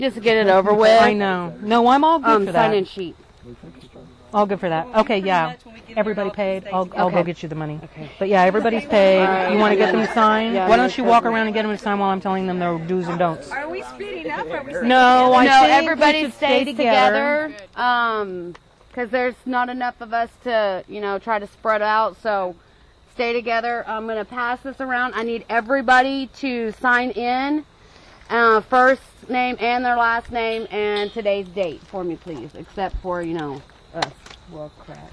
Just to get it over with. I know. No, I'm all good for that. Sign-in sheet. All good for that. Okay, yeah. Everybody paid. I'll go get you the money. But yeah, everybody's paid. You want to get them signed? Why don't you walk around and get them to sign while I'm telling them their do's and don'ts? Are we speeding up? Or are we No, I think everybody we should stay stays together. Because there's not enough of us to, try to spread out. So stay together. I'm going to pass this around. I need everybody to sign in. First name and their last name and today's date for me, please. Except for, us. Well, crap.